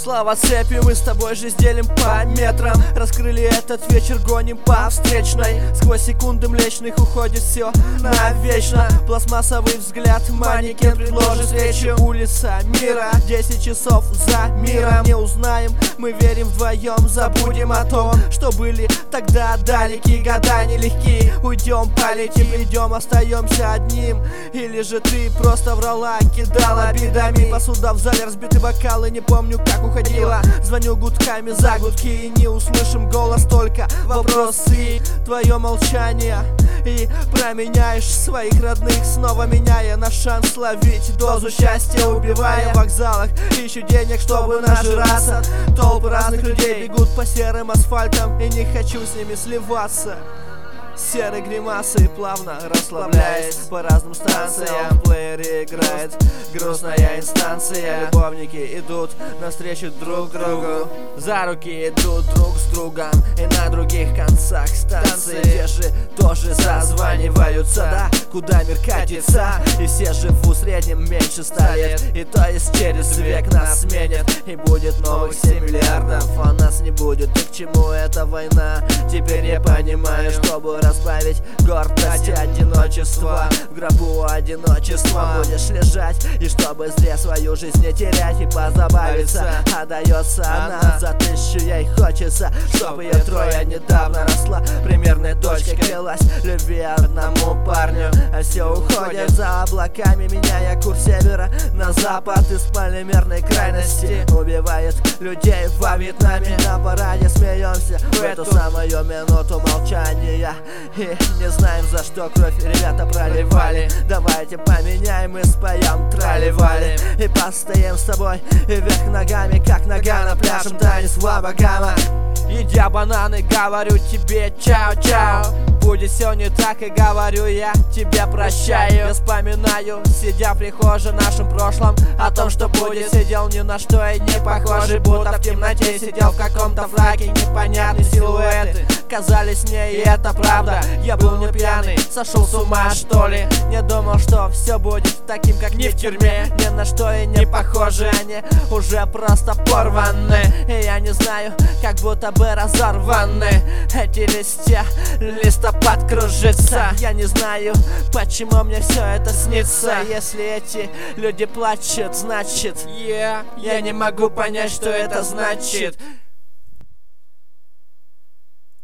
Слава цепи, мы с тобой жизнь делим по метрам. Раскрыли этот вечер, гоним по встречной. Сквозь секунды млечных уходит все навечно. Пластмассовый взгляд, манекен предложит встречу. Улица мира, 10 часов за миром. Не узнаем, мы верим вдвоем. Забудем о том, что были тогда далекие года нелегкие. Уйдем, полетим, придем, остаемся одним. Или же ты просто врала, кидала бедами. Посуда в зале, разбиты бокалы, не помню, как уходила. Звоню гудками за гудки и не услышим голос, только вопросы. Твое молчание и променяешь своих родных, снова меняя на шанс ловить дозу счастья. Убивая в вокзалах, ищу денег, чтобы нажираться. Толпы разных людей бегут по серым асфальтам, и не хочу с ними сливаться. Серые гримасы плавно расслабляясь по разным станциям. В плеере играет грустная инстанция. Любовники идут навстречу друг другу, за руки идут друг с другом. И на других концах станции те же тоже созваниваются. Да, куда мир катится, и все живут в среднем меньше 100 лет. И то есть через век нас сменят, и будет новых 7 миллиардов, а нас не будет. И к чему эта война? Теперь я понимаю, чтобы разбавить гордость и одиночество. В гробу одиночества будешь лежать, и чтобы зря свою жизнь не терять и позабавиться. Отдается она за 1000, ей хочется, чтобы ее трое недавно росла. Примерной дочкой клялась любви одному парню, а все уходит за облаками, меняя курс севера на запад. Из полимерной крайности убивает людей во Вьетнаме. На параде смеемся в эту самую минуту молчания, и не знаем, за что кровь ребята проливали. Давайте поменяем и споем трали-вали, и постоим с тобой и вверх ногами, как нога на пляжем, танец ва-ба-гама. Едя бананы, говорю тебе чао-чао. Будет все не так, и говорю я тебе прощаю. Я вспоминаю, сидя в прихожей нашем прошлом, о том, что будет. Сидел ни на что и не похожий, будто в темноте сидел в каком-то фраке. Непонятные силуэты казались мне, и это правда. Я был не пьяный, сошел с ума что ли. Не думал, что все будет таким, как не в тюрьме. Ни на что и не похожи, они уже просто порваны. И я не знаю, как будто бы разорваны эти листья, листопад кружится. Я не знаю, почему мне все это снится. Если эти люди плачут, значит я не могу понять, что это значит.